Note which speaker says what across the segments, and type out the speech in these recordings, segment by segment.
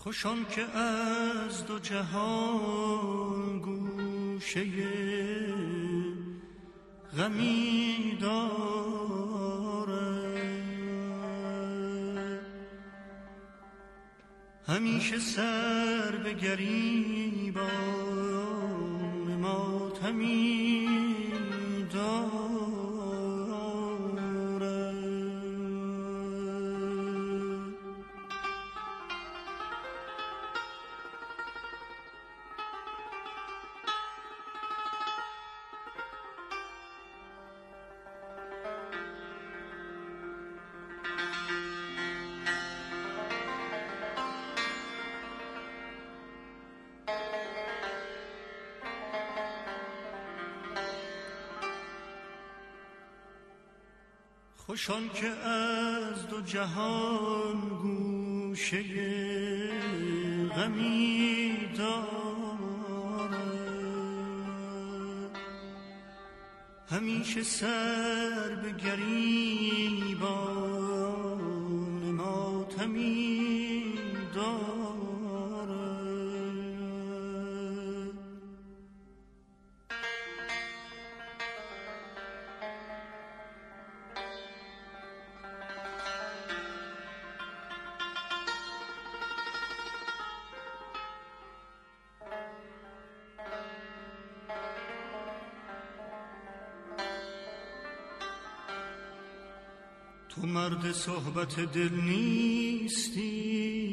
Speaker 1: خوشان که از دو جهان گوشه غمی دارد، همیشه سر به گریبان ماتمی دارد. خوشان که از دو جهان گوشه غمی دارد، همیشه سر به گریبان ماتمی دارد. تو مرد صحبت دل نیستی،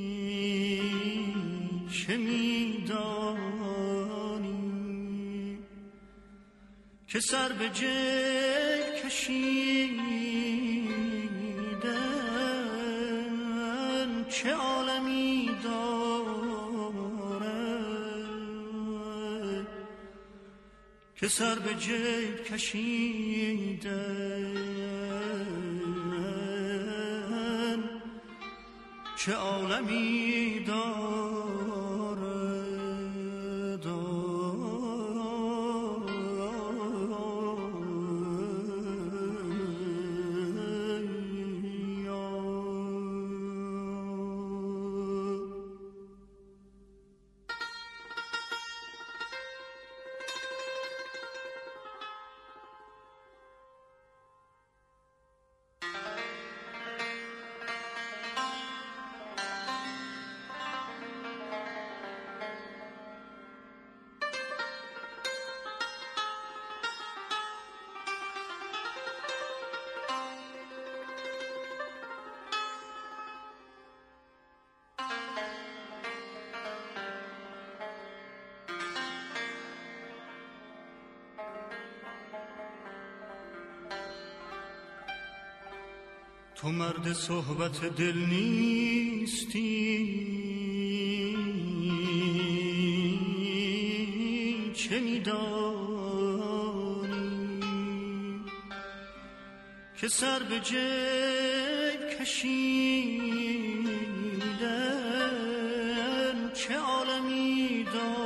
Speaker 1: چه می‌دانی که سر به جیب کشیدن چه عالمی دارد، که سر به جیب کشیدن چه عالمی دارد. تو مرد صحبت دل نیستی، چه می‌دانی که سر به جیب کشیدن چه عالمی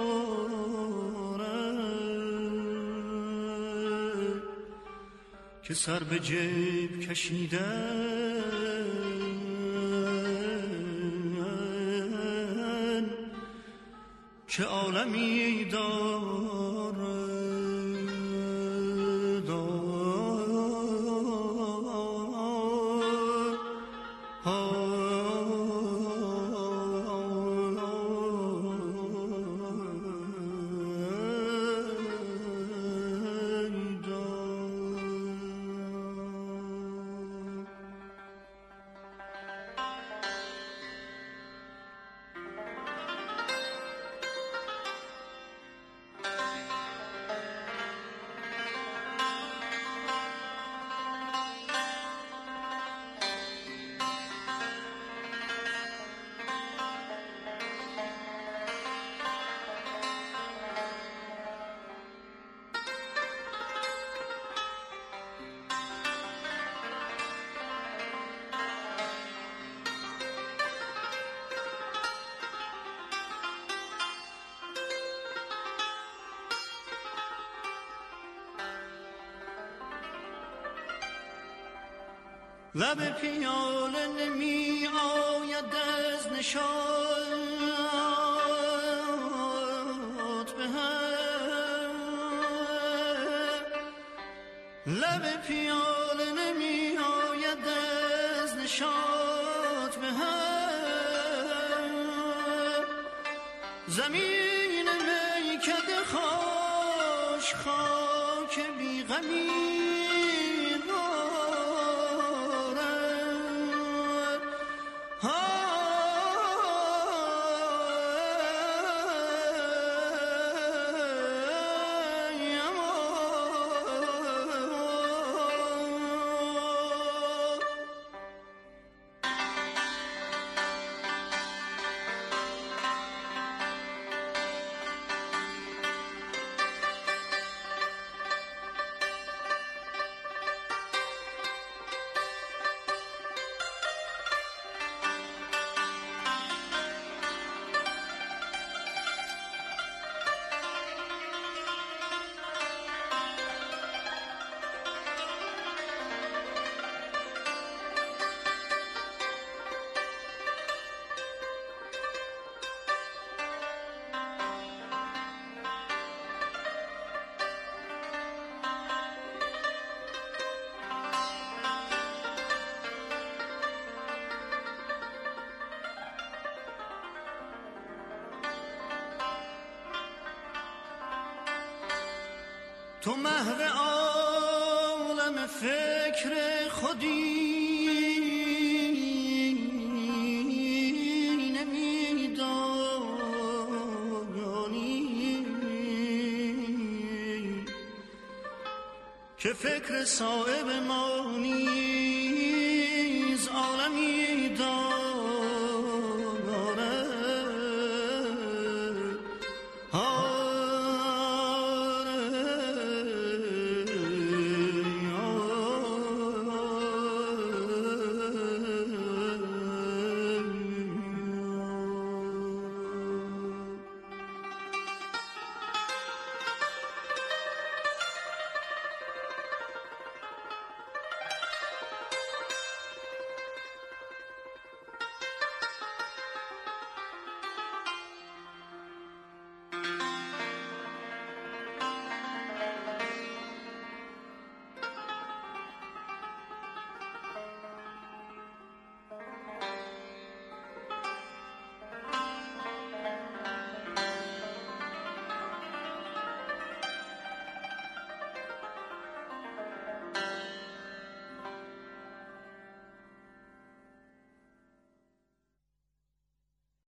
Speaker 1: دارد، که سر به جیب کشیدن چه عالمی دارد. لب پیاله نمی آید از نشاط به هم، لب پیاله نمی آید از نشاط به هم، زمین میکده خوش خاک بیغمی تو محو عالم فکر خودی نمیدانی که فکر صایب مانی